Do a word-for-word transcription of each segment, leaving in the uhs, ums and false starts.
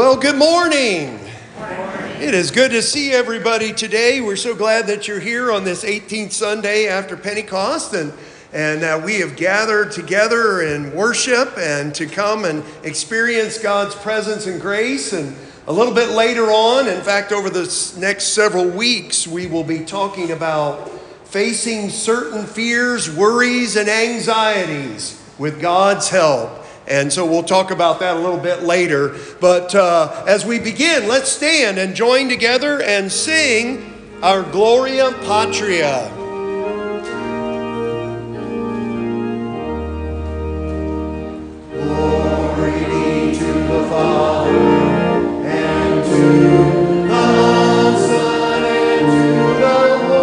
Well, good morning. Good morning. It is good to see everybody today. We're so glad that you're here on this eighteenth Sunday after Pentecost, and and uh, we have gathered together in worship and to come and experience God's presence and grace. And a little bit later on, in fact, over the next several weeks, we will be talking about facing certain fears, worries, and anxieties with God's help. And so we'll talk about that a little bit later. But uh, as we begin, let's stand and join together and sing our Gloria Patria. Glory be to the Father, and to the Son, and to the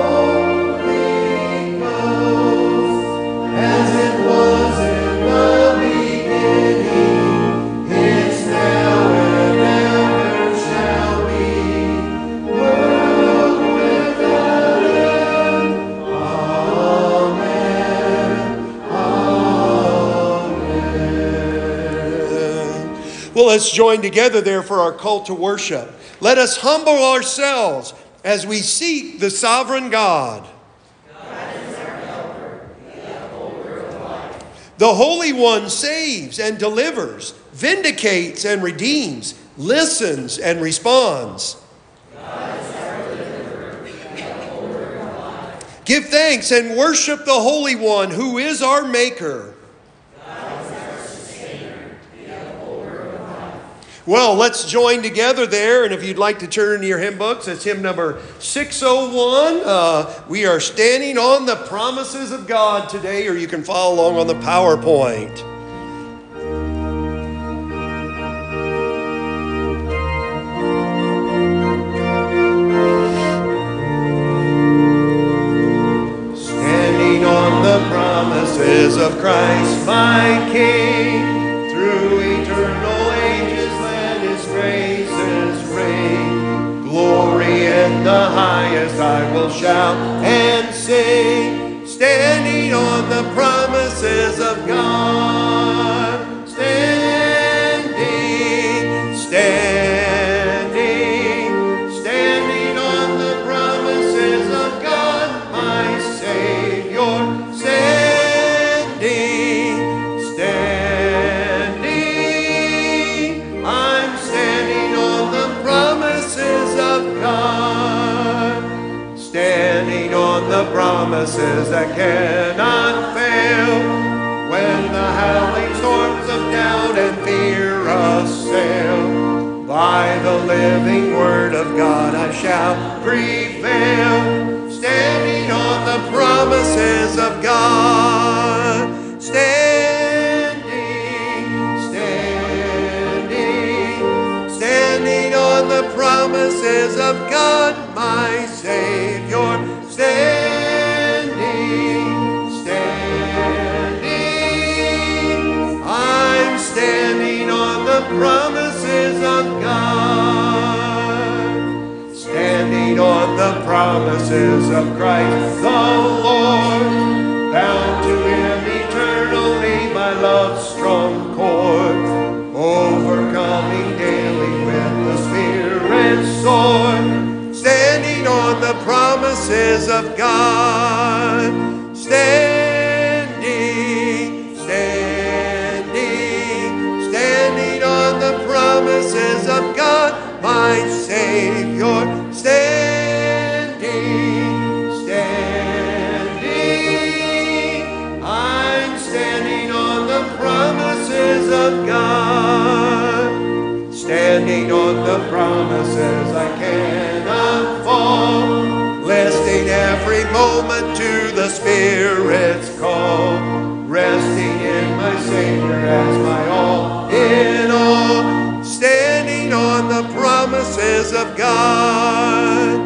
Holy Ghost, as it was in the beginning, is now, and ever shall be, world without end. Amen. Amen. Well, let's join together there for our call to worship. Let us humble ourselves as we seek the sovereign God. The Holy One saves and delivers, vindicates and redeems, listens and responds. God is our deliverer, the upholder of life. Give thanks and worship the Holy One who is our Maker. God is our sustainer, the upholder of life. Well, let's join together there, and if you'd like to turn to your hymn books, it's hymn number six oh one. Uh, we are standing on the promises of God today, or you can follow along on the PowerPoint. Standing on the promises of Christ, my King, through eternal ages let His praises ring. Glory in the highest I will shout and sing, standing on the promises of God. Standing, standing, standing on the promises of God, my Savior. Standing, standing, I'm standing on the promises of God. Standing on the promises that cannot fail. When the howling storms of doubt and fear assail, by the living word of God I shall prevail. Standing on the promises of God. Standing, standing, standing on the promises of God, my Savior. Standing, standing, I'm standing on the promises of God. Standing on the promises of Christ the Lord, bound to Him eternally by love's strong cord, overcoming daily with the Spirit's sword. Standing on the promises of God. Standing, standing, standing on the promises of God, my Savior. Standing, standing, I'm standing on the promises of God. Standing on the promises I cannot fall, listening every moment to the Spirit's call, resting in my Savior as my all in all. Standing on the promises of God.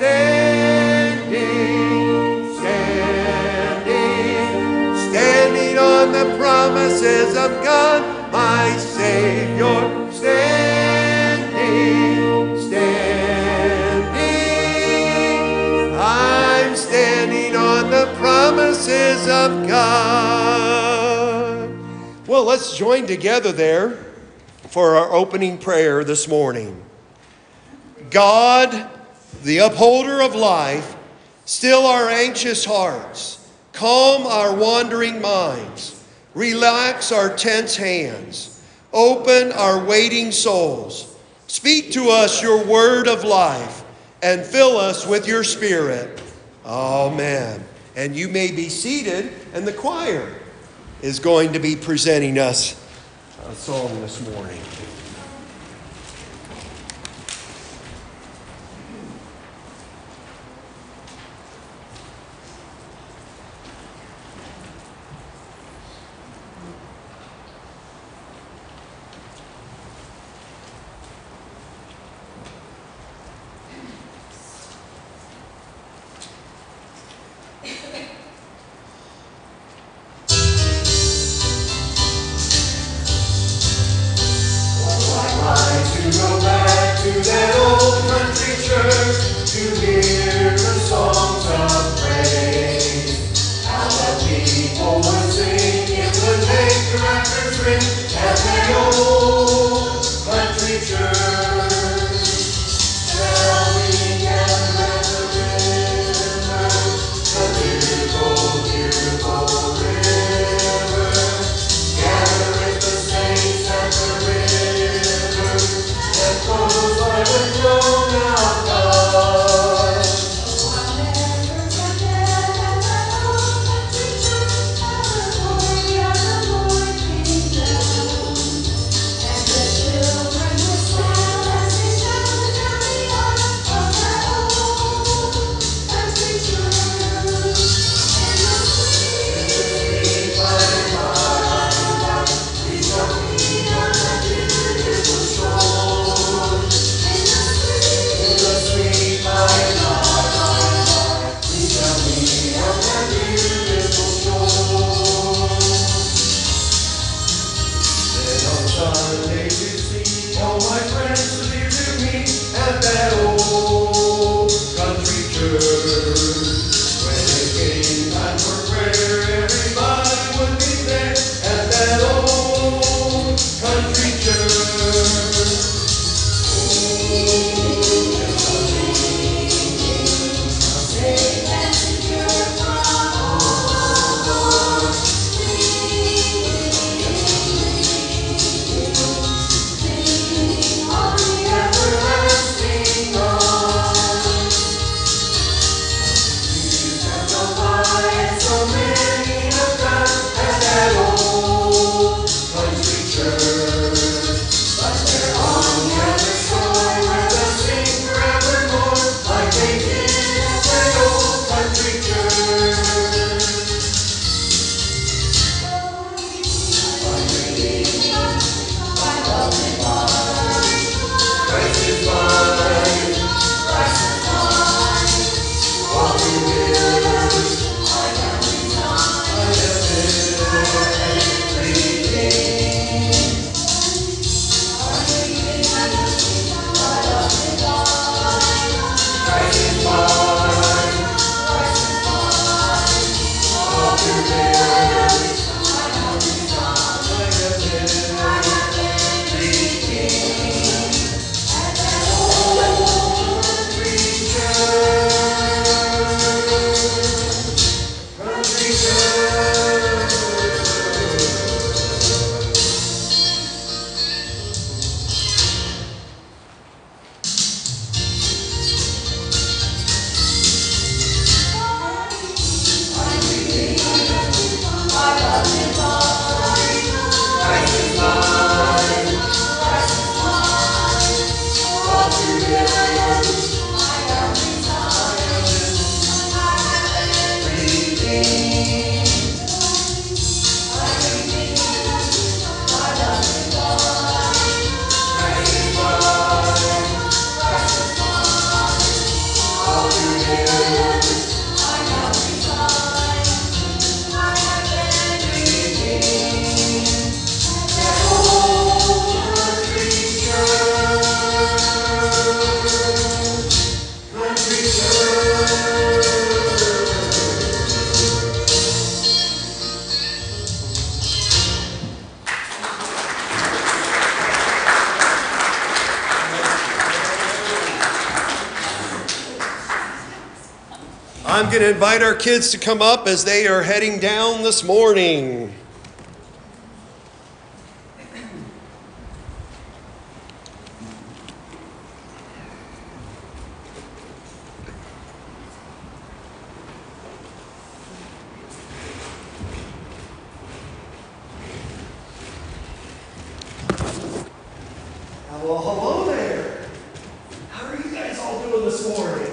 Standing, standing, standing on the promises of God, my Savior. Standing, standing, I'm standing on the promises of God. Well, let's join together there for our opening prayer this morning. God, the upholder of life, still our anxious hearts, calm our wandering minds, relax our tense hands, open our waiting souls, speak to us your word of life, and fill us with your Spirit. Amen. And you may be seated, and the choir is going to be presenting us a song this morning. I'm going to invite our kids to come up as they are heading down this morning. Well, hello there. How are you guys all doing this morning?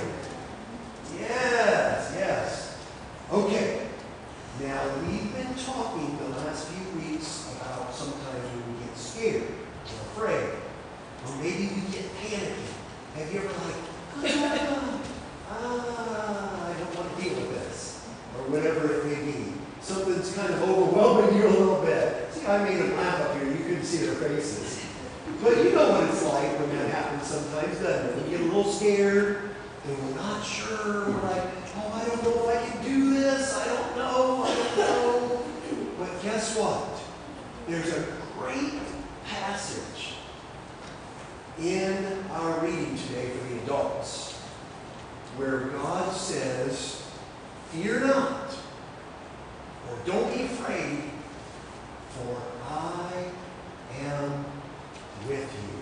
Yes, yes. Okay. Now, we've been talking the last few weeks about sometimes when we get scared or afraid, or maybe we get panicky. Have you ever like, ah, ah, I don't want to deal with this, or whatever it may be. Something's kind of overwhelming you a little bit. See, I made them laugh up here. You couldn't see their faces. But you know what it's like when that happens sometimes, doesn't it? We get a little scared, and we're not sure. We're like, oh, I don't know if I can do this. I don't know. I don't know. But guess what? There's a great passage in our reading today for the adults where God says, fear not, or don't be afraid, for I am with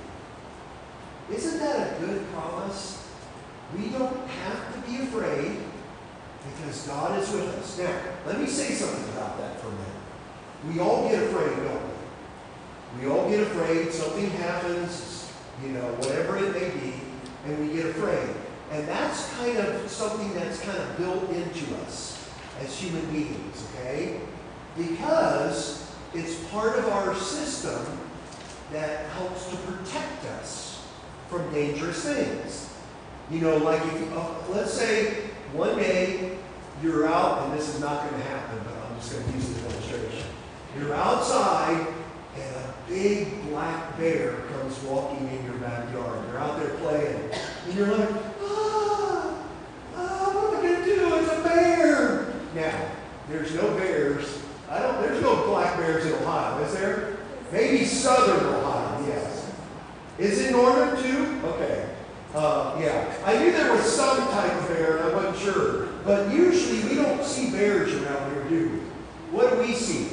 you. Isn't that a good promise? We don't have to be afraid because God is with us. Now, let me say something about that for a minute. We all get afraid, don't we? We all get afraid. Something happens, you know, whatever it may be, and we get afraid. And that's kind of something that's kind of built into us as human beings, okay? Because it's part of our system that helps to protect us from dangerous things. You know, like if you, uh, let's say one day you're out, and this is not going to happen, but I'm just going to use this illustration. You're outside, and a big black bear comes walking in your backyard. You're out there playing, and you're like, ah, ah, what am I going to do? It's a bear. Now, there's no bears. I don't. There's no black bears in Ohio, is there? Maybe southern Ohio, yes. Is it northern too? Okay. Uh, yeah. I knew there was some type of bear, and I wasn't sure. But usually we don't see bears around here, do we? What do we see?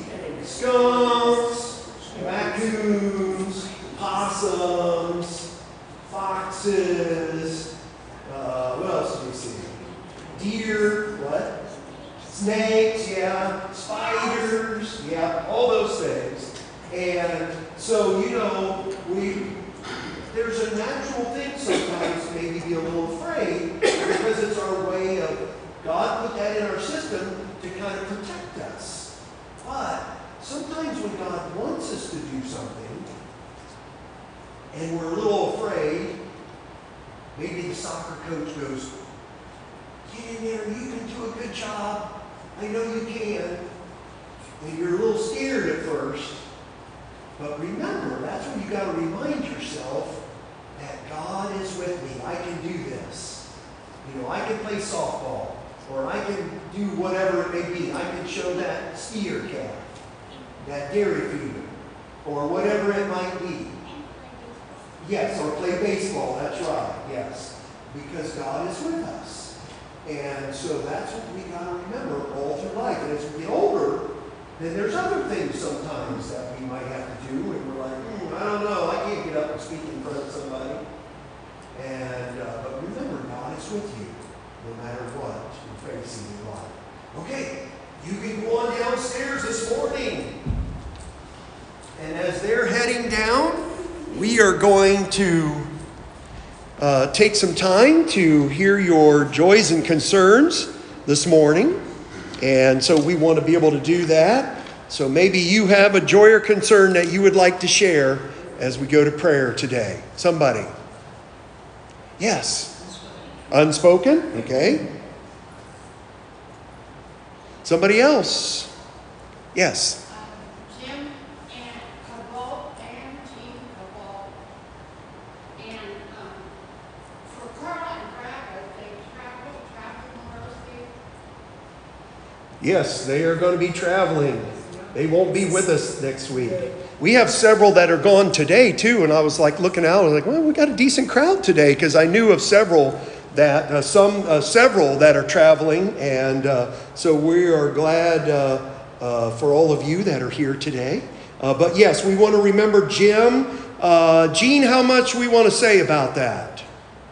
Skunks, raccoons, possums, foxes. Uh, what else do we see? Deer, what? Snakes, yeah. Spiders, yeah. All those things. And so, you know, we there's a natural thing sometimes to maybe be a little afraid because it's our way of, God put that in our system to kind of protect us. But sometimes when God wants us to do something and we're a little afraid, maybe the soccer coach goes, get in there, you can do a good job. I know you can. And you're a little scared at first. But remember, that's when you got to remind yourself that God is with me. I can do this. You know, I can play softball, or I can do whatever it may be. I can show that steer calf, that dairy feeder, or whatever it might be. Yes, or play baseball. That's right. Yes, because God is with us, and so that's what we got to remember all through life. And as we get older, then there's other things sometimes that we might have to do, and we're like, hmm, I don't know, I can't get up and speak in front of somebody. And uh, but remember, God is with you, no matter what you're facing in life. Okay, you can go on downstairs this morning. And as they're heading down, we are going to uh, take some time to hear your joys and concerns this morning. And so we want to be able to do that. So maybe you have a joy or concern that you would like to share as we go to prayer today. Somebody? Yes. Unspoken? Okay. Somebody else? Yes. Um, Jim and Cabot and Jean Cabot. And um, for Carla and Brad, they travel, travel university. Yes, they are going to be traveling. They won't be with us next week. We have several that are gone today too, and I was like looking out, I was like, well, we got a decent crowd today, because I knew of several that uh, some, uh, several that are traveling, and uh, so we are glad uh, uh, for all of you that are here today. Uh, but yes, we want to remember Jim. Uh, Gene, how much we want to say about that?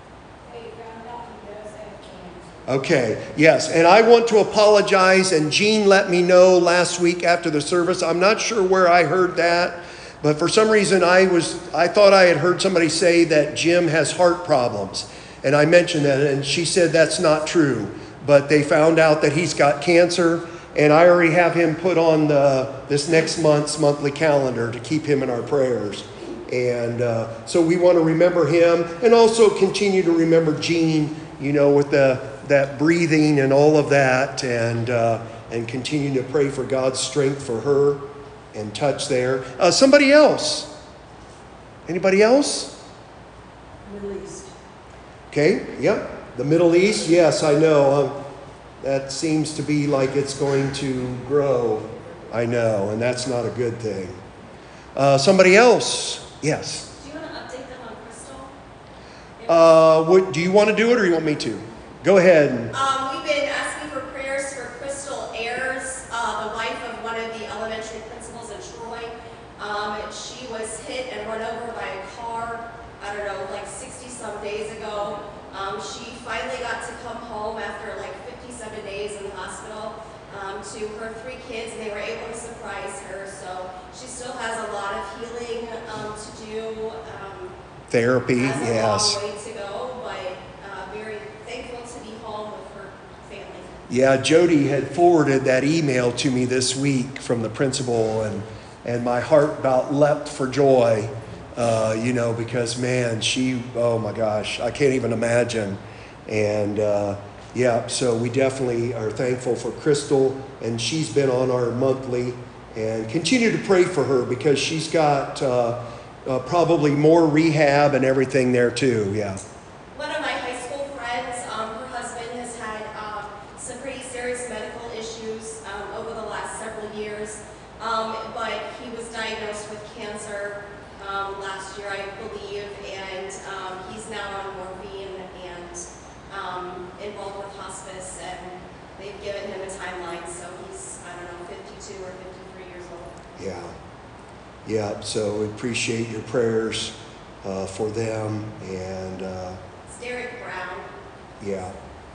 Okay, yes, and I want to apologize, and Gene let me know last week after the service. I'm not sure where I heard that, but for some reason I was I thought I had heard somebody say that Jim has heart problems, and I mentioned that, and she said that's not true, but they found out that he's got cancer, and I already have him put on the, this next month's monthly calendar to keep him in our prayers. And uh, so we want to remember him, and also continue to remember Gene, you know, with the that breathing and all of that, and uh, and continue to pray for God's strength for her and touch there. Uh, somebody else? Anybody else? Middle East. Okay, yep. The Middle East, yes, I know. Um, that seems to be like it's going to grow. I know, and that's not a good thing. Uh, somebody else? Yes. Do you want to update them on Crystal? Uh, what, do you want to do it, or you want me to? Go ahead. Um, we've been asking for prayers for Crystal Ayers, uh, the wife of one of the elementary principals in Troy. Um, she was hit and run over by a car, I don't know, like sixty-some days ago. Um, she finally got to come home after like fifty-seven days in the hospital um, to her three kids, and they were able to surprise her. So she still has a lot of healing um, to do. Um, Therapy, has a yes. long way to go, but uh, very thankful to be home with her family. Yeah, Jody had forwarded that email to me this week from the principal, and and my heart about leapt for joy, uh, you know, because man, she, oh my gosh, I can't even imagine. And uh, yeah, so we definitely are thankful for Crystal, and she's been on our monthly, and continue to pray for her because she's got uh, uh, probably more rehab and everything there too. Yeah. One of my high school friends, um, her husband has had um, some pretty serious medical issues um, over the last several years, um, but he was diagnosed with cancer um, last year, I believe, and um, he's now on morphine and um, involved with hospice, and they've given him a timeline, so he's, I don't know, fifty-two or fifty-three years old. Yeah. Yeah, so we appreciate your prayers uh, for them, and uh, It's Derek Brown. yeah.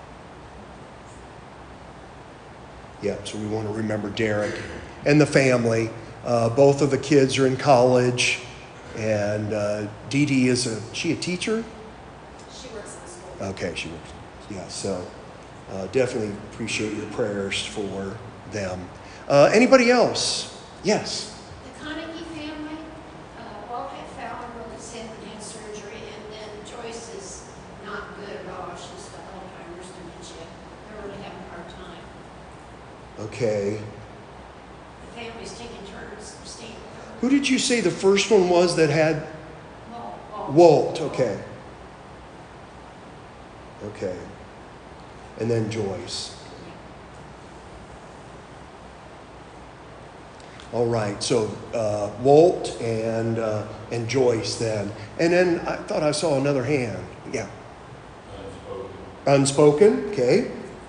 Yeah, so we want to remember Derek and the family. Uh, both of the kids are in college, and uh, Dee Dee is a, she a teacher? She works in the school. Okay, she works. Yeah, so uh, definitely appreciate your prayers for them. Uh, anybody else? Yes. The Carnegie family, uh, Walt had found her with his head and had surgery, and then Joyce is not good at all. She's got Alzheimer's dementia. They're really having a hard time. Okay. The family's taking turns staying with her. Who did you say the first one was that had Walt, Walt. Walt? Okay. Okay. And then Joyce. All right, so uh, Walt and uh, and Joyce then. And then I thought I saw another hand. Yeah. Unspoken. Unspoken, okay.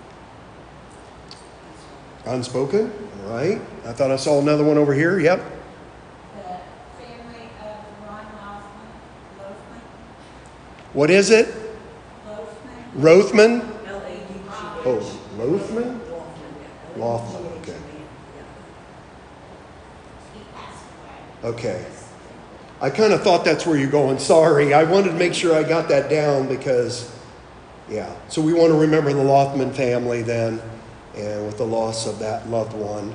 Unspoken, all right. I thought I saw another one over here, yep. The family of Ron Lothman, Lothman, What is it? Lothman, Rothman? L A D G H. Oh, Lothman? Lothman, okay. He passed away. Okay. I kind of thought that's where you're going. Sorry. I wanted to make sure I got that down because, yeah. So we want to remember the Lothman family then, and with the loss of that loved one.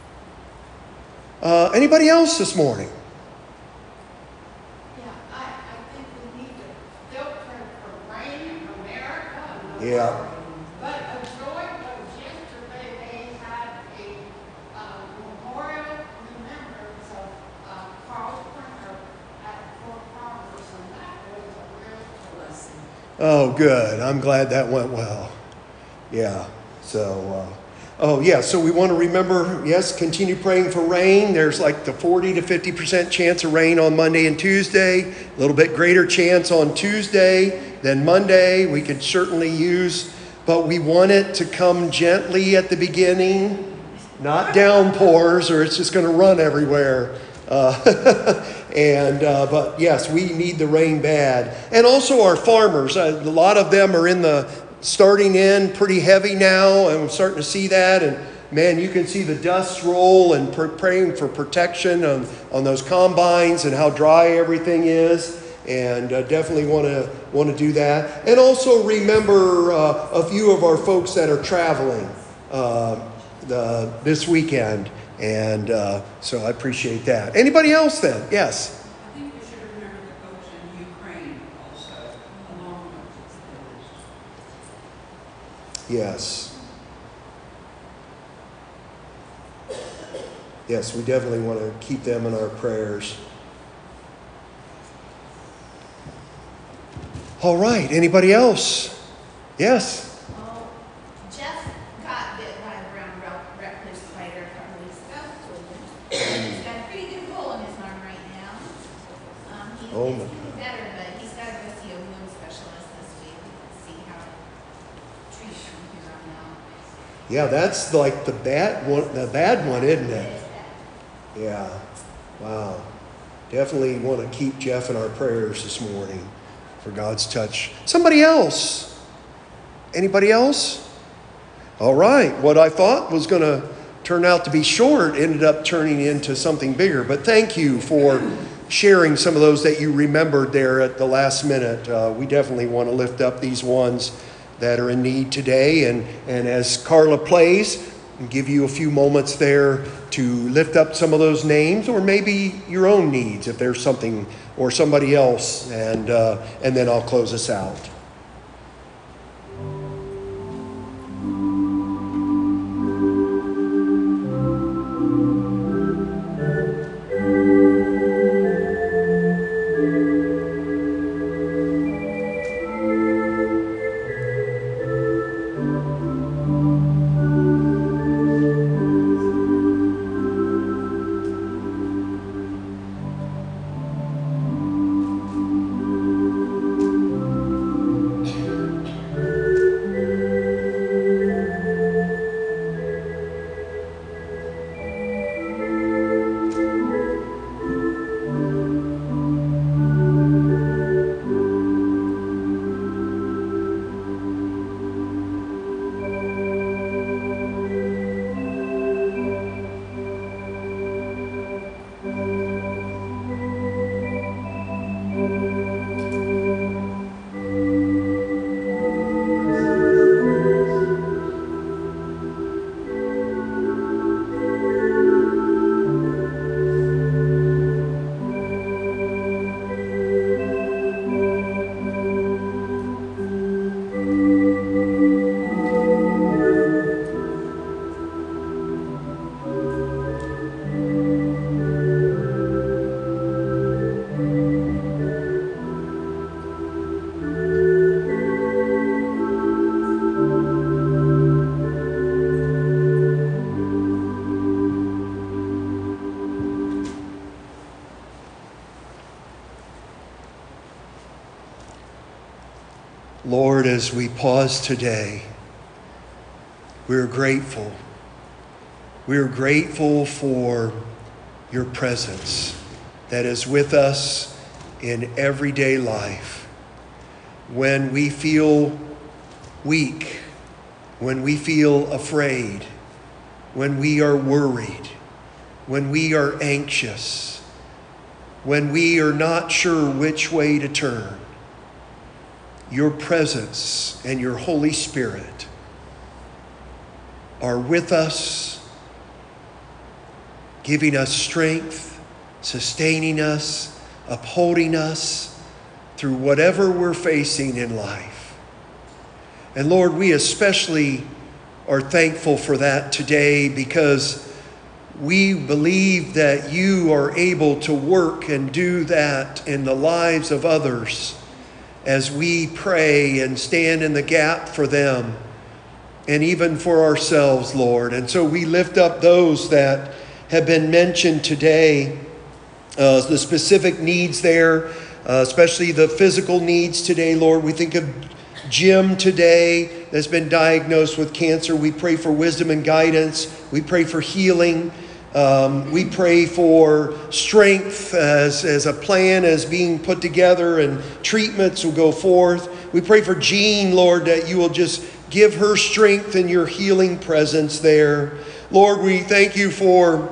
Uh, anybody else this morning? Yeah, I, I think we need to filter for rain in America. and the Yeah. world. But a joy was yesterday, they had a uh, memorial remembrance of uh, Carl Springer at Fort Providence, and that was a real blessing. Oh, good. I'm glad that went well. Yeah. So, uh, Oh, yeah, so we want to remember, yes, continue praying for rain. There's like the forty to fifty percent chance of rain on Monday and Tuesday, a little bit greater chance on Tuesday than Monday. We could certainly use, but we want it to come gently at the beginning, not downpours, or it's just going to run everywhere. Uh, and uh, but yes, we need the rain bad. And also our farmers, uh, a lot of them are in the starting in pretty heavy now, and we're starting to see that. And man, you can see the dust roll, and pr- praying for protection on, on those combines and how dry everything is. And uh, definitely want to want to do that. And also remember uh, a few of our folks that are traveling uh, the, this weekend. And uh, so I appreciate that. Anybody else then? Yes. I think we should remember the folks in Ukraine also, along with the Yes. Yes, we definitely want to keep them in our prayers. All right. Anybody else? Yes. Oh, Jeff got bit by a brown rock recluse spider a couple weeks ago. He's got a pretty good hole in his arm right now. Um, he, Oh, it's my getting better, but he's got to go see a wound specialist this week to see how to treat him here on out. Yeah, that's like the bad one, the bad one, isn't it? Yeah. Wow. Definitely want to keep Jeff in our prayers this morning for God's touch. Somebody else? Anybody else? All right. What I thought was going to turn out to be short ended up turning into something bigger. But thank you for sharing some of those that you remembered there at the last minute. Uh, we definitely want to lift up these ones that are in need today. And, and as Carla plays, give you a few moments there to lift up some of those names, or maybe your own needs if there's something, or somebody else. And, uh, and then I'll close us out. Lord, as we pause today, we're grateful. We're grateful for your presence that is with us in everyday life. When we feel weak, when we feel afraid, when we are worried, when we are anxious, when we are not sure which way to turn, your presence and your Holy Spirit are with us, giving us strength, sustaining us, upholding us through whatever we're facing in life. And Lord, we especially are thankful for that today, because we believe that you are able to work and do that in the lives of others as we pray and stand in the gap for them and even for ourselves, Lord. And so we lift up those that have been mentioned today, uh, the specific needs there, uh, especially the physical needs today, Lord. We think of Jim today that's been diagnosed with cancer. We pray for wisdom and guidance. We pray for healing. Um, we pray for strength as, as a plan is being put together and treatments will go forth. We pray for Jean, Lord, that you will just give her strength and your healing presence there. Lord, we thank you for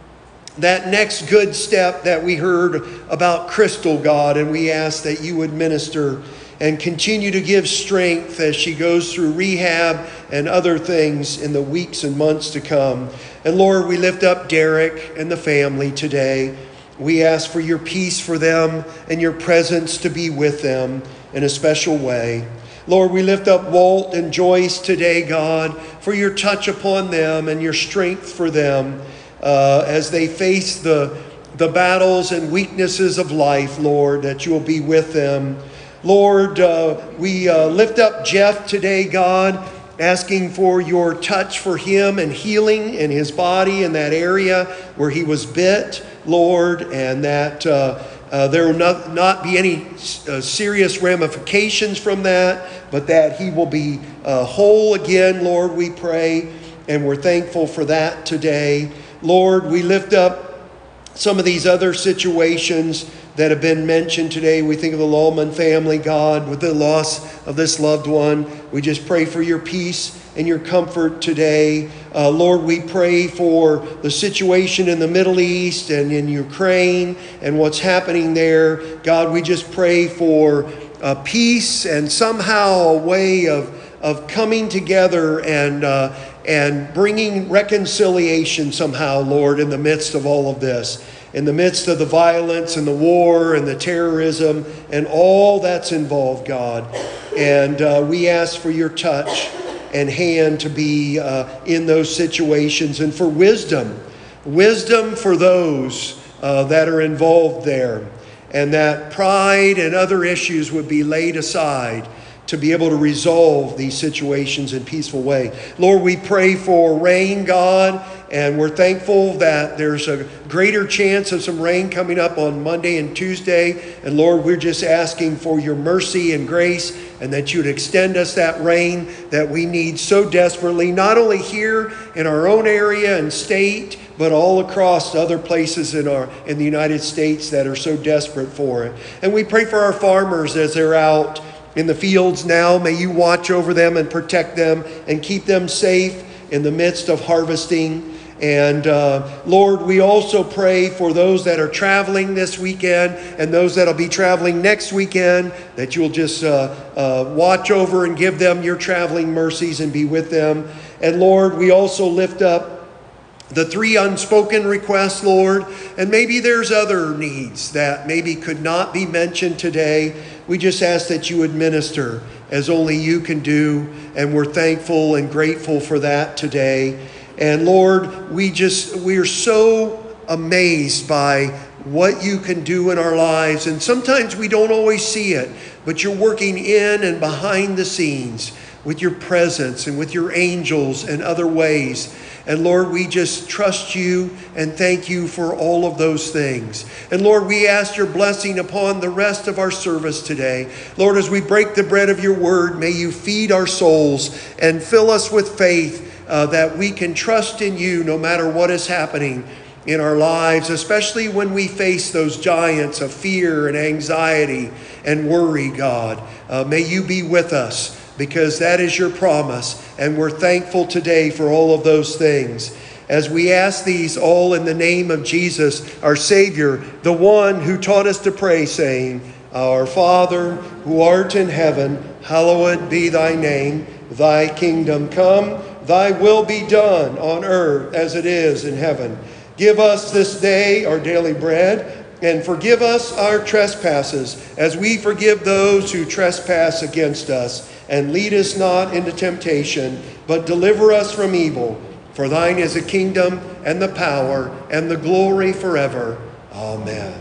that next good step that we heard about Crystal, God, and we ask that you would minister and continue to give strength as she goes through rehab and other things in the weeks and months to come. And Lord, we lift up Derek and the family today. We ask for your peace for them and your presence to be with them in a special way. Lord, we lift up Walt and Joyce today, God, for your touch upon them and your strength for them uh, as they face the, the battles and weaknesses of life, Lord, that you will be with them. Lord, uh, we uh, lift up Jeff today, God, asking for your touch for him and healing in his body in that area where he was bit, Lord, and that uh, uh, there will not, not be any uh, serious ramifications from that, but that he will be uh, whole again, Lord, we pray, and we're thankful for that today. Lord, we lift up some of these other situations that have been mentioned today. We think of the Lallman family, God, with the loss of this loved one. We just pray for your peace and your comfort today. Uh, Lord, we pray for the situation in the Middle East and in Ukraine and what's happening there. God, we just pray for uh, peace and somehow a way of, of coming together and uh, and bringing reconciliation somehow, Lord, in the midst of all of this. In the midst of the violence and the war and the terrorism and all that's involved, God. And uh, we ask for your touch and hand to be uh, in those situations and for wisdom. Wisdom for those uh, that are involved there. And that pride and other issues would be laid aside to be able to resolve these situations in a peaceful way. Lord, we pray for rain, God, and we're thankful that there's a greater chance of some rain coming up on Monday and Tuesday. And Lord, we're just asking for your mercy and grace and that you'd extend us that rain that we need so desperately, not only here in our own area and state, but all across other places in our in the United States that are so desperate for it. And we pray for our farmers as they're out in the fields now. May you watch over them and protect them and keep them safe in the midst of harvesting. And uh, Lord, we also pray for those that are traveling this weekend and those that will be traveling next weekend, that you'll just uh, uh, watch over and give them your traveling mercies and be with them. And Lord, we also lift up the three unspoken requests, Lord, and maybe there's other needs that maybe could not be mentioned today. We just ask that you administer as only you can do, and we're thankful and grateful for that today. And Lord, we just, we're so amazed by what you can do in our lives, and sometimes we don't always see it, but you're working in and behind the scenes with your presence and with your angels and other ways. And Lord, we just trust you and thank you for all of those things. And Lord, we ask your blessing upon the rest of our service today. Lord, as we break the bread of your word, may you feed our souls and fill us with faith uh, that we can trust in you no matter what is happening in our lives, especially when we face those giants of fear and anxiety and worry, God. Uh, may you be with us, because that is your promise, and we're thankful today for all of those things. As we ask these all in the name of Jesus, our Savior, the one who taught us to pray, saying, Our Father, who art in heaven, hallowed be thy name. Thy kingdom come, thy will be done on earth as it is in heaven. Give us this day our daily bread, and forgive us our trespasses, as we forgive those who trespass against us. And lead us not into temptation, but deliver us from evil. For thine is the kingdom, and the power, and the glory forever. Amen.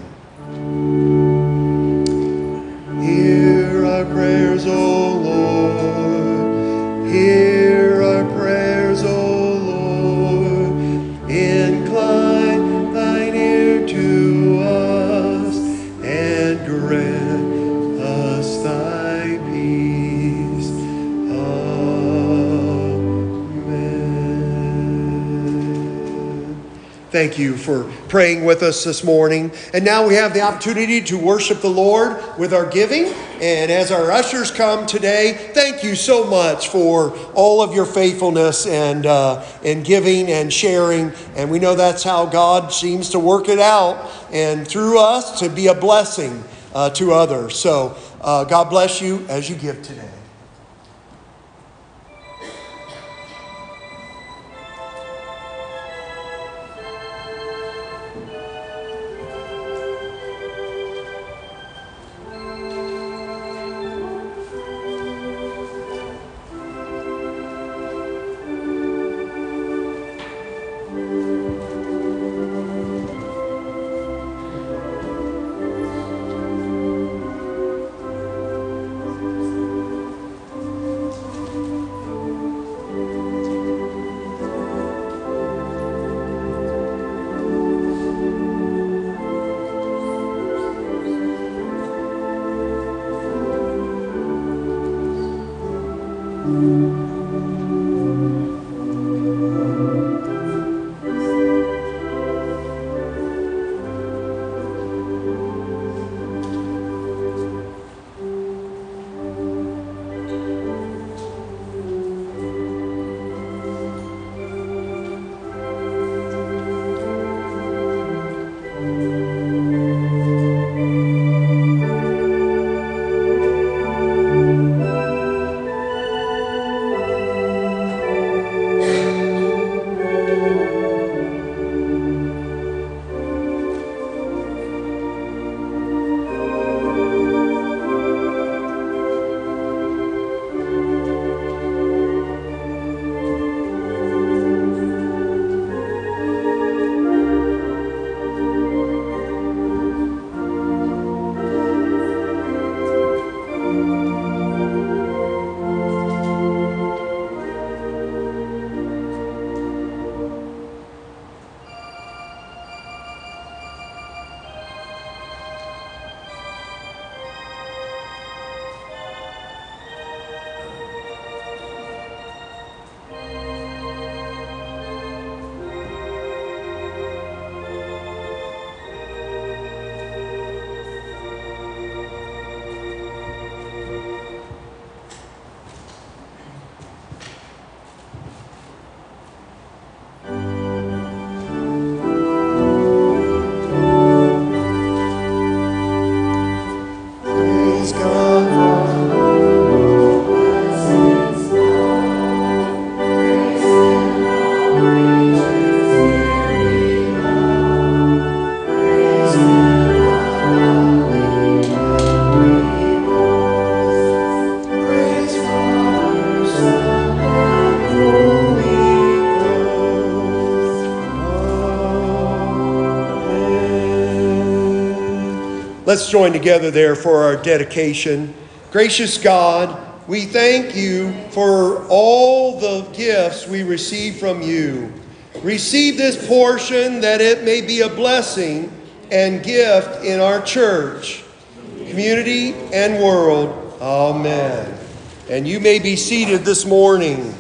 Hear our prayers, O Lord. Hear our thank you for praying with us this morning. And now we have the opportunity to worship the Lord with our giving. And as our ushers come today, thank you so much for all of your faithfulness and uh, and giving and sharing. And we know that's how God seems to work it out, and through us to be a blessing uh, to others. So uh, God bless you as you give today. Let's join together there for our dedication. Gracious God, we thank you for all the gifts we receive from you. Receive this portion that it may be a blessing and gift in our church, community, and world. Amen. And you may be seated this morning.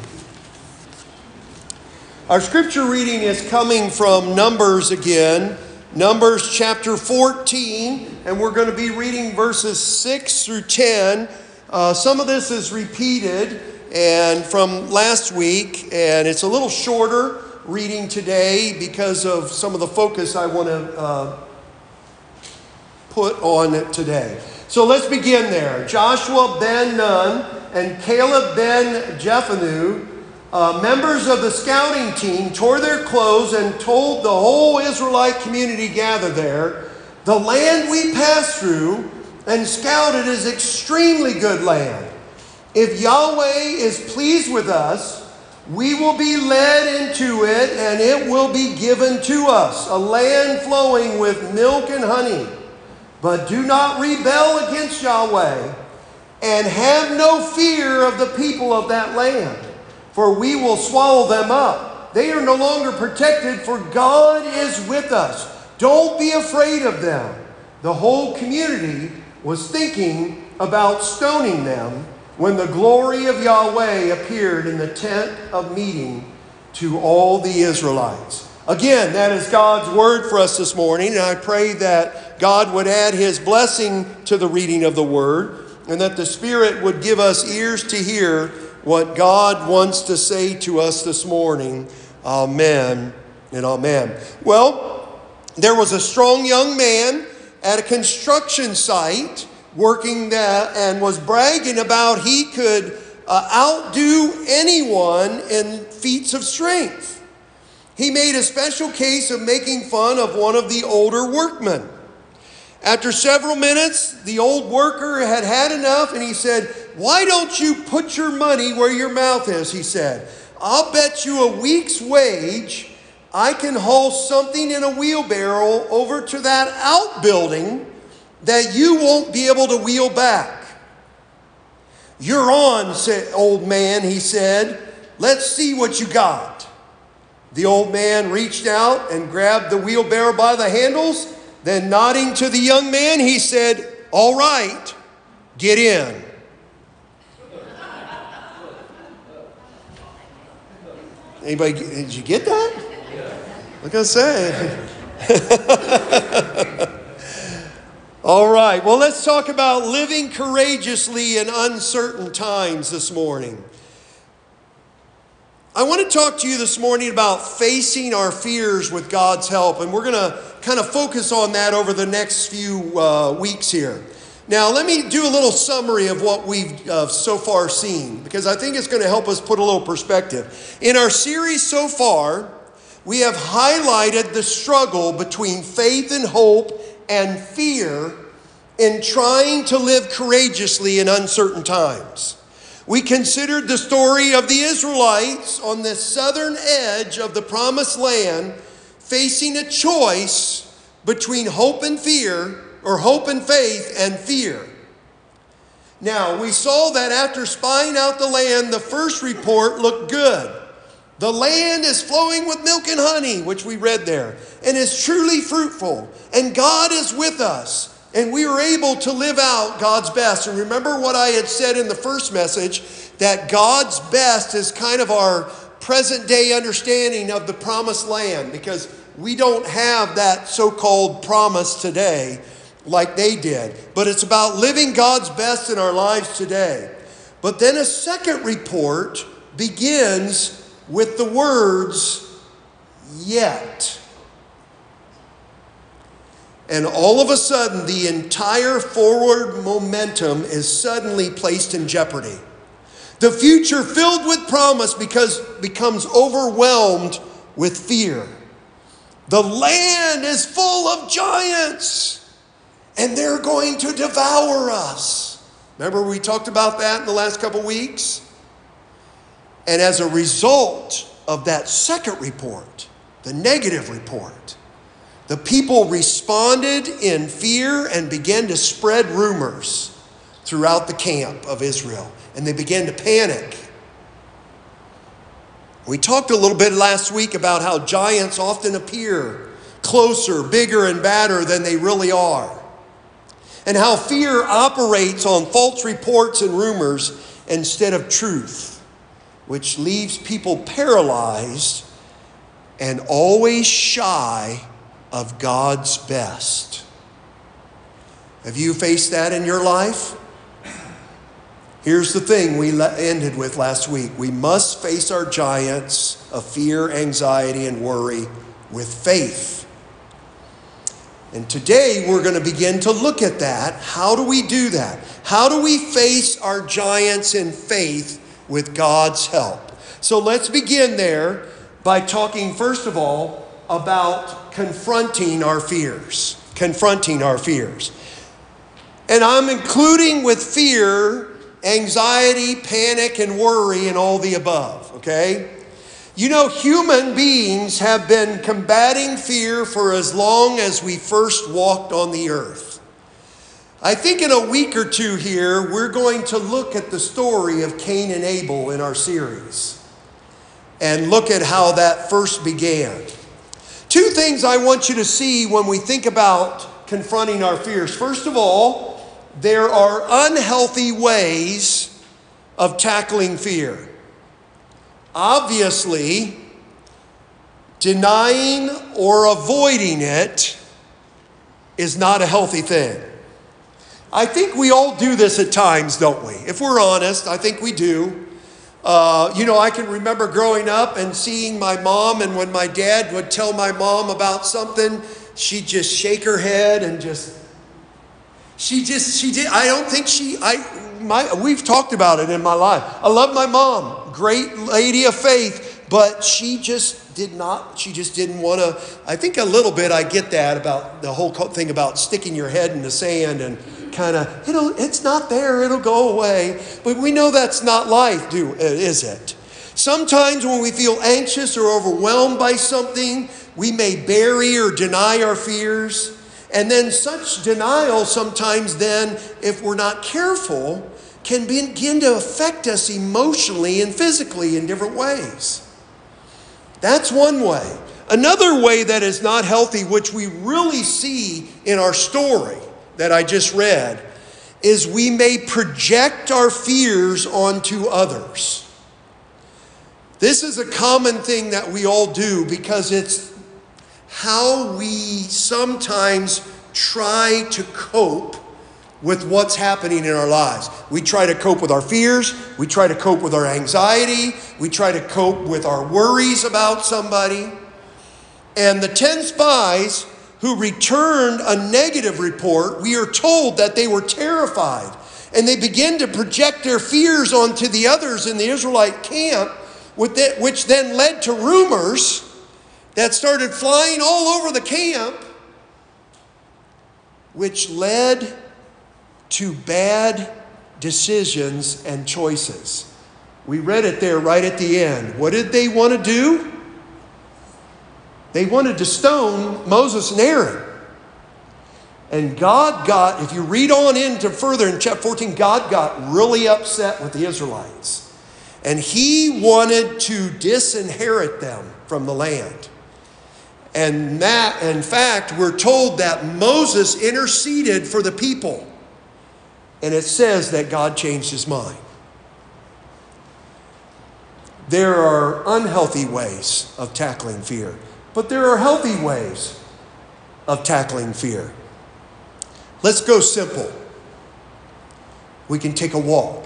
Our scripture reading is coming from Numbers again, Numbers chapter fourteen, and we're going to be reading verses six through ten. Uh, some of this is repeated and from last week, and it's a little shorter reading today because of some of the focus I want to uh, put on it today. So let's begin there. Joshua ben Nun and Caleb ben Jephunneh, Uh, members of the scouting team, tore their clothes and told the whole Israelite community gathered there, "The land we passed through and scouted is extremely good land. If Yahweh is pleased with us, we will be led into it, and it will be given to us, a land flowing with milk and honey. But do not rebel against Yahweh, and have no fear of the people of that land, for we will swallow them up. They are no longer protected, for God is with us. Don't be afraid of them." The whole community was thinking about stoning them when the glory of Yahweh appeared in the tent of meeting to all the Israelites. Again, that is God's word for us this morning, and I pray that God would add his blessing to the reading of the word, and that the Spirit would give us ears to hear what God wants to say to us this morning. Amen and amen. Well, there was a strong young man at a construction site working there and was bragging about he could uh, outdo anyone in feats of strength. He made a special case of making fun of one of the older workmen. After several minutes, the old worker had had enough, and he said, "Why don't you put your money where your mouth is?" he said. "I'll bet you a week's wage I can haul something in a wheelbarrow over to that outbuilding that you won't be able to wheel back." "You're on, said old man," he said. "Let's see what you got." The old man reached out and grabbed the wheelbarrow by the handles. Then nodding to the young man, he said, "All right, get in." Anybody, did you get that? Like I say. All right, well, let's talk about living courageously in uncertain times this morning. I want to talk to you this morning about facing our fears with God's help, and we're going to kind of focus on that over the next few uh, weeks here. Now, let me do a little summary of what we've uh, so far seen, because I think it's going to help us put a little perspective. In our series so far, we have highlighted the struggle between faith and hope and fear in trying to live courageously in uncertain times. We considered the story of the Israelites on the southern edge of the promised land facing a choice between hope and fear, or hope and faith and fear. Now, we saw that after spying out the land, the first report looked good. The land is flowing with milk and honey, which we read there, and is truly fruitful, and God is with us. And we were able to live out God's best. And remember what I had said in the first message, that God's best is kind of our present day understanding of the promised land, because we don't have that so-called promise today like they did. But it's about living God's best in our lives today. But then a second report begins with the words, "Yet." And all of a sudden, the entire forward momentum is suddenly placed in jeopardy. The future filled with promise because becomes overwhelmed with fear. The land is full of giants, and they're going to devour us. Remember we talked about that in the last couple weeks? And as a result of that second report, the negative report, the people responded in fear and began to spread rumors throughout the camp of Israel. And they began to panic. We talked a little bit last week about how giants often appear closer, bigger, and badder than they really are. And how fear operates on false reports and rumors instead of truth, which leaves people paralyzed and always shy of God's best. Have you faced that in your life? Here's the thing we ended with last week. We must face our giants of fear, anxiety, and worry with faith. And today we're going to begin to look at that. How do we do that? How do we face our giants in faith with God's help? So let's begin there by talking, first of all, about confronting our fears. Confronting our fears. And I'm including with fear, anxiety, panic, and worry, and all the above, okay? You know, human beings have been combating fear for as long as we first walked on the earth. I think in a week or two here, we're going to look at the story of Cain and Abel in our series and look at how that first began. Two things I want you to see when we think about confronting our fears. First of all, there are unhealthy ways of tackling fear. Obviously, denying or avoiding it is not a healthy thing. I think we all do this at times, don't we? If we're honest, I think we do. Uh, you know, I can remember growing up and seeing my mom, and when my dad would tell my mom about something, she'd just shake her head and just, she just, she did, I don't think she, I, my, we've talked about it in my life. I love my mom, great lady of faith, but she just did not, she just didn't want to, I think a little bit I get that about the whole thing about sticking your head in the sand and kind of, it'll, it's not there, it'll go away. But we know that's not life, do, is it? Sometimes when we feel anxious or overwhelmed by something, we may bury or deny our fears. And then such denial sometimes then, if we're not careful, can begin to affect us emotionally and physically in different ways. That's one way. Another way that is not healthy, which we really see in our story that I just read, is we may project our fears onto others. This is a common thing that we all do because it's how we sometimes try to cope with what's happening in our lives. We try to cope with our fears. We try to cope with our anxiety. We try to cope with our worries about somebody. And the ten spies who returned a negative report, we are told that they were terrified. And they began to project their fears onto the others in the Israelite camp, which then led to rumors that started flying all over the camp, which led to bad decisions and choices. We read it there right at the end. What did they want to do? They wanted to stone Moses and Aaron. And God got, if you read on into further in chapter fourteen, God got really upset with the Israelites. And he wanted to disinherit them from the land. And that, in fact, we're told that Moses interceded for the people. And it says that God changed his mind. There are unhealthy ways of tackling fear, but there are healthy ways of tackling fear. Let's go simple. We can take a walk.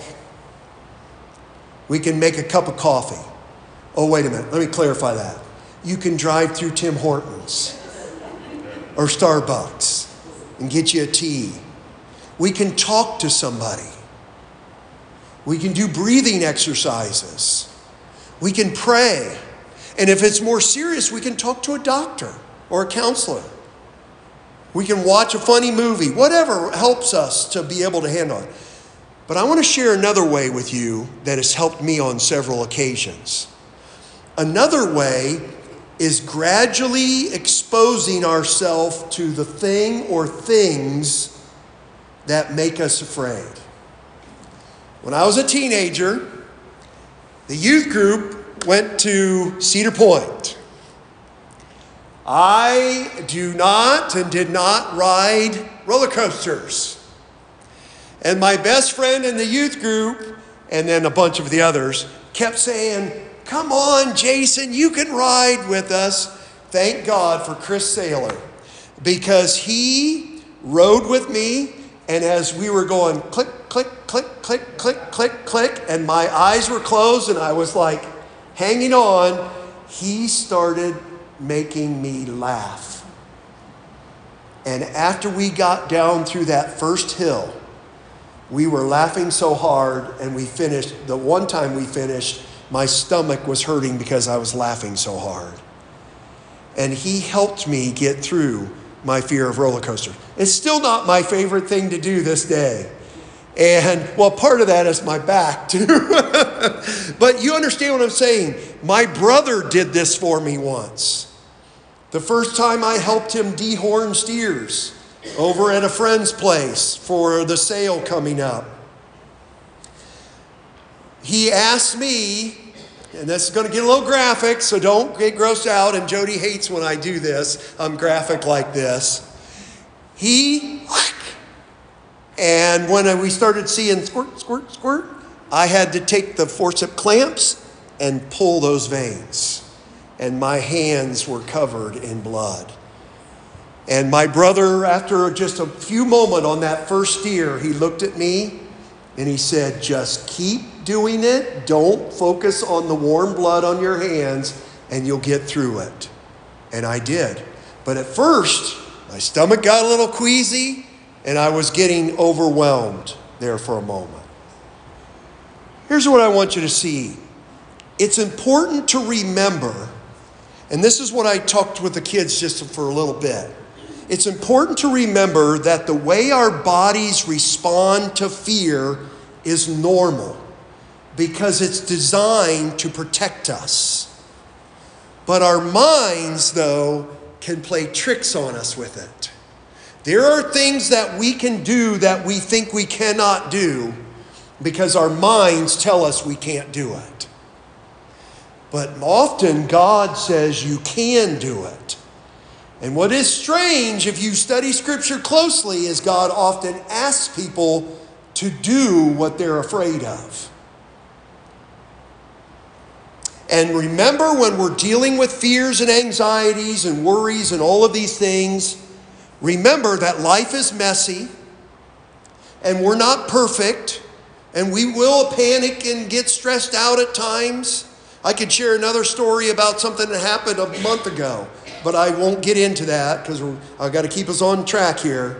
We can make a cup of coffee. Oh, wait a minute. Let me clarify that. You can drive through Tim Hortons or Starbucks and get you a tea. We can talk to somebody. We can do breathing exercises. We can pray. And if it's more serious, we can talk to a doctor or a counselor. We can watch a funny movie, whatever helps us to be able to handle it. But I want to share another way with you that has helped me on several occasions. Another way is gradually exposing ourselves to the thing or things that make us afraid. When I was a teenager, the youth group went to Cedar Point. I do not and did not ride roller coasters. And my best friend in the youth group, and then a bunch of the others, kept saying, "Come on, Jason, you can ride with us." Thank God for Chris Saylor, because he rode with me, and as we were going click, click, click, click, click, click, click, and my eyes were closed and I was like hanging on, he started making me laugh. And after we got down through that first hill, we were laughing so hard, and we finished, the one time we finished, my stomach was hurting because I was laughing so hard. And he helped me get through my fear of roller coasters. It's still not my favorite thing to do this day. And, well, part of that is my back, too. But you understand what I'm saying. My brother did this for me once. The first time I helped him dehorn steers over at a friend's place for the sale coming up. He asked me, and this is going to get a little graphic, so don't get grossed out, and Jody hates when I do this. I'm graphic like this. He, and when we started seeing squirt, squirt, squirt, I had to take the forceps clamps and pull those veins. and my hands were covered in blood. And my brother, after just a few moments on that first steer, he looked at me and he said, just keep doing it. Don't focus on the warm blood on your hands and you'll get through it. And I did. But at first, my stomach got a little queasy and I was getting overwhelmed there for a moment. Here's what I want you to see. It's important to remember, and this is what I talked with the kids just for a little bit. It's important to remember that the way our bodies respond to fear is normal because it's designed to protect us. But our minds, though, can play tricks on us with it. There are things that we can do that we think we cannot do because our minds tell us we can't do it. But often God says you can do it. And what is strange, if you study Scripture closely, is God often asks people to do what they're afraid of. And remember, when we're dealing with fears and anxieties and worries and all of these things, remember that life is messy and we're not perfect and we will panic and get stressed out at times. I could share another story about something that happened a month ago, but I won't get into that because I've got to keep us on track here.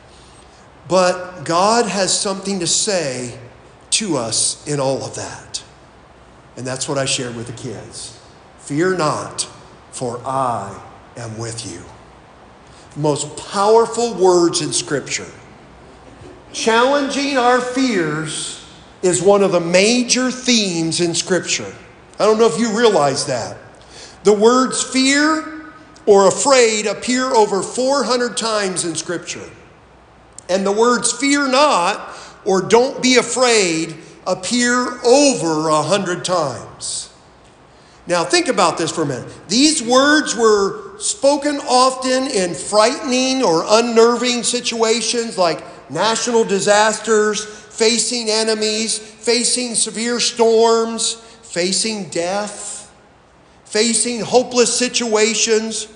But God has something to say to us in all of that. And that's what I shared with the kids. Fear not, for I am with you. Most powerful words in Scripture. Challenging our fears is one of the major themes in Scripture. I don't know if you realize that. The words fear or afraid appear over four hundred times in Scripture. And the words fear not or don't be afraid appear over a hundred times. Now think about this for a minute. These words were spoken often in frightening or unnerving situations like national disasters, facing enemies, facing severe storms, facing death, facing hopeless situations,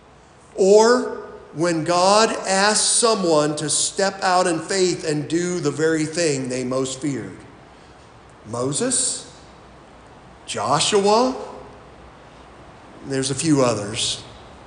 or when God asks someone to step out in faith and do the very thing they most feared. Moses, Joshua, and there's a few others.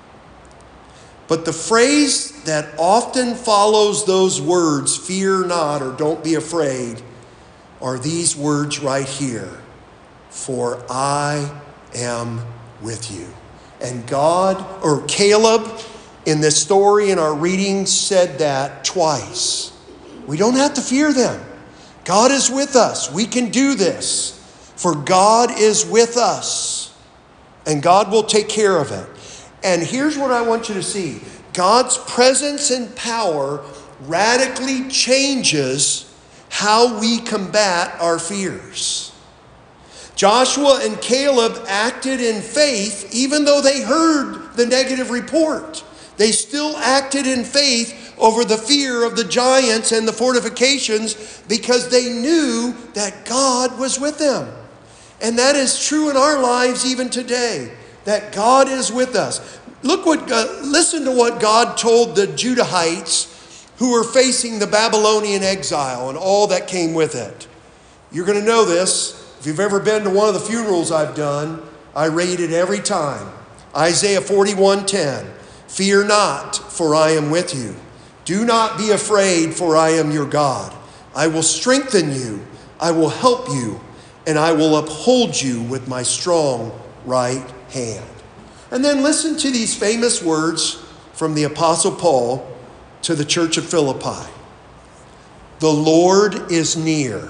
But the phrase that often follows those words, fear not or don't be afraid, are these words right here. For I am with you. And God, or Caleb, in this story in our reading, said that twice. We don't have to fear them. God is with us. We can do this. For God is with us. And God will take care of it. And here's what I want you to see. God's presence and power radically changes how we combat our fears. Joshua and Caleb acted in faith even though they heard the negative report. They still acted in faith over the fear of the giants and the fortifications because they knew that God was with them. And that is true in our lives even today, that God is with us. Look what, uh, listen to what God told the Judahites who were facing the Babylonian exile and all that came with it. You're going to know this. If you've ever been to one of the funerals I've done, I read it every time. Isaiah forty-one ten. Fear not, for I am with you. Do not be afraid, for I am your God. I will strengthen you. I will help you, and I will uphold you with my strong right hand. And then listen to these famous words from the Apostle Paul to the church of Philippi. The Lord is near.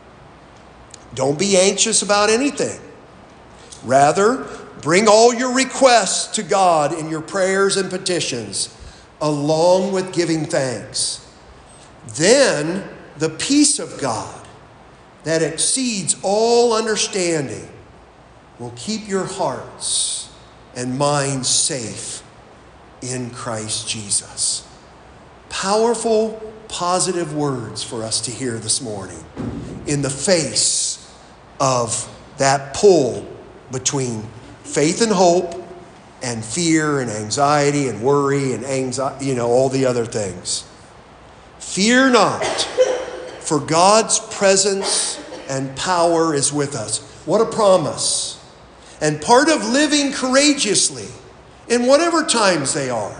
Don't be anxious about anything. Rather, bring all your requests to God in your prayers and petitions, along with giving thanks. Then the peace of God that exceeds all understanding will keep your hearts and minds safe in Christ Jesus. Powerful, positive words for us to hear this morning in the face of that pull between faith and hope, and fear and anxiety and worry and anxiety, you know, all the other things. Fear not, for God's presence and power is with us. What a promise. And part of living courageously in whatever times they are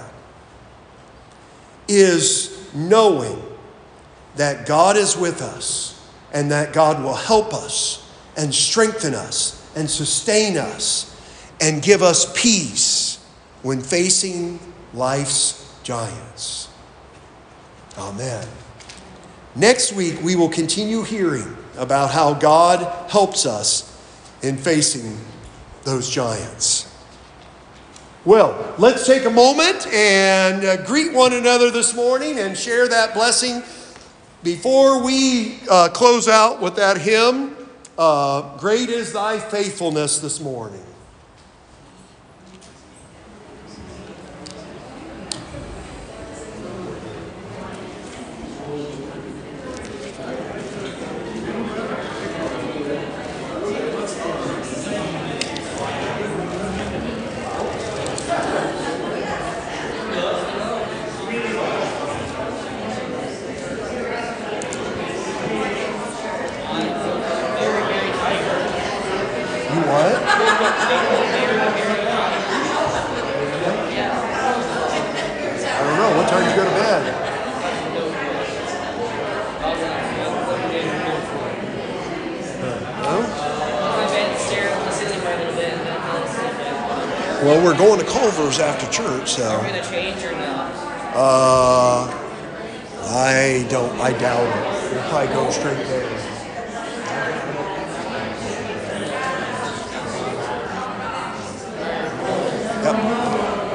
is knowing that God is with us and that God will help us and strengthen us and sustain us and give us peace when facing life's giants. Amen. Next week, we will continue hearing about how God helps us in facing those giants. Well, let's take a moment and uh, greet one another this morning and share that blessing before we uh, close out with that hymn, uh, Great is Thy Faithfulness, this morning. Well, we're going to Culver's after church, so. Are we going to change or not? Uh, I don't, I doubt it. We'll probably go straight there. Yep.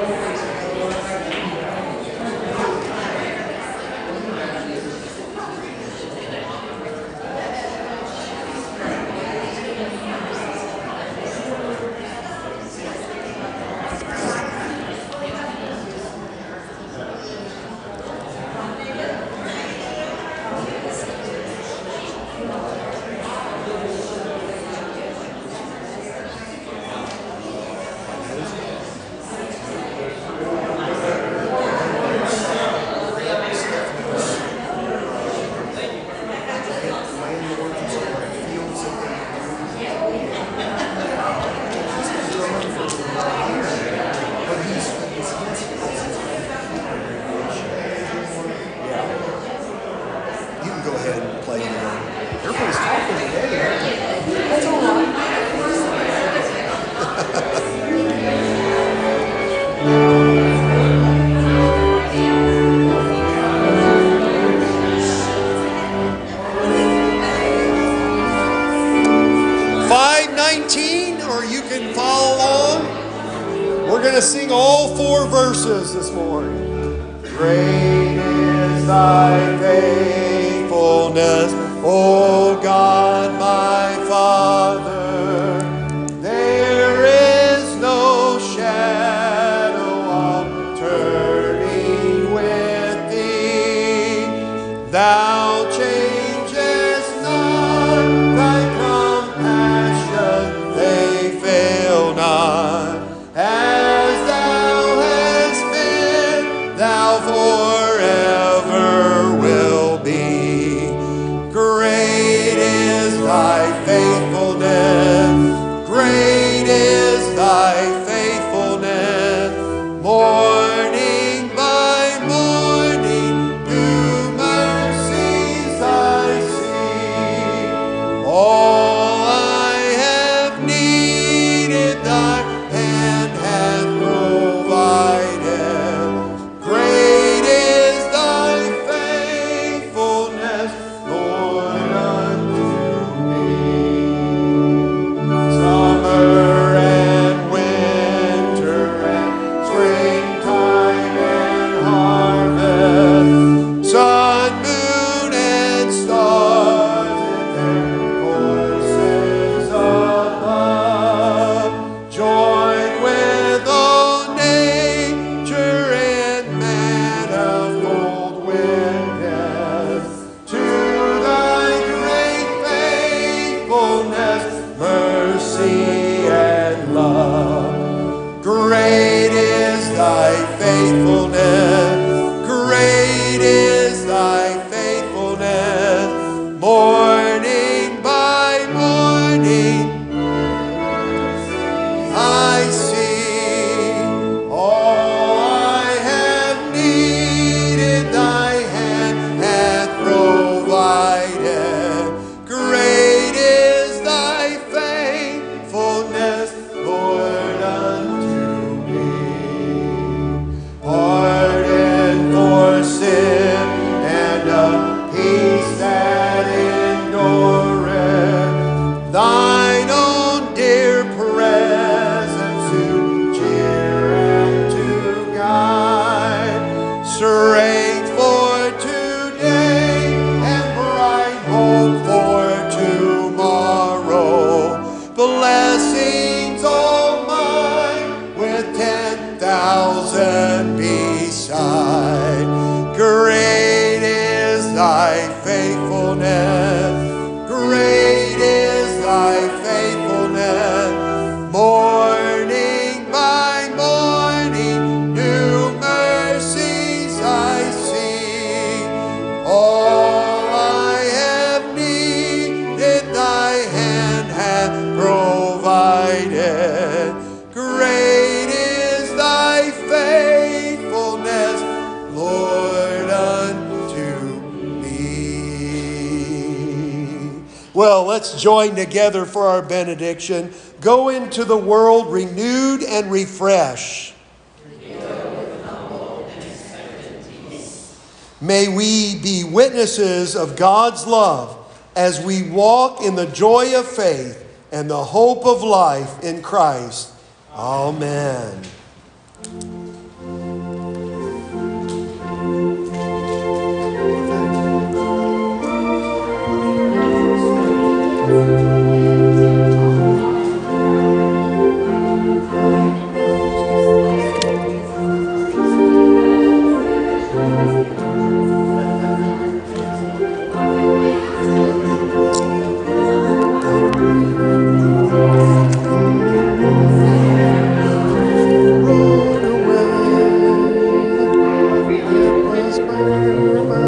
Sing all four verses this morning. Great is thy faithfulness, O God my Father. There is no shadow of turning with thee. Thou changest not, thy compassion, they fail not. Forever will be. Great is thy faithfulness. Great is thy faithfulness. Morning by morning, new mercies I see. All I have needed, thy hand hath provided. Great is thy faithfulness, Lord, unto me. Summer and winter and springtime and harvest, sun, moon, and stars in their courses above, join with all nature and manifold witness to thy great faithfulness, mercy, and love. faithfulness. Great is thy faithfulness. Morning by morning I see all I have needed, thy hand hath provided. Great is thy faithfulness, Lord, unto me. Pardon for sin and a peace that endureth. Thine own dear presence to cheer and to guide. Strength for today and bright hope for tomorrow. Blessings all mine with ten thousand beside. Great is thy faithfulness. Great is thy faithfulness. Morning by morning, new mercies I see. All I have needed, thy hand hath provided. Great is thy faithfulness, Lord, unto me. Well, let's join together for our benediction. Go into the world renewed and refreshed. May we be witnesses of God's love as we walk in the joy of faith and the hope of life in Christ. Amen.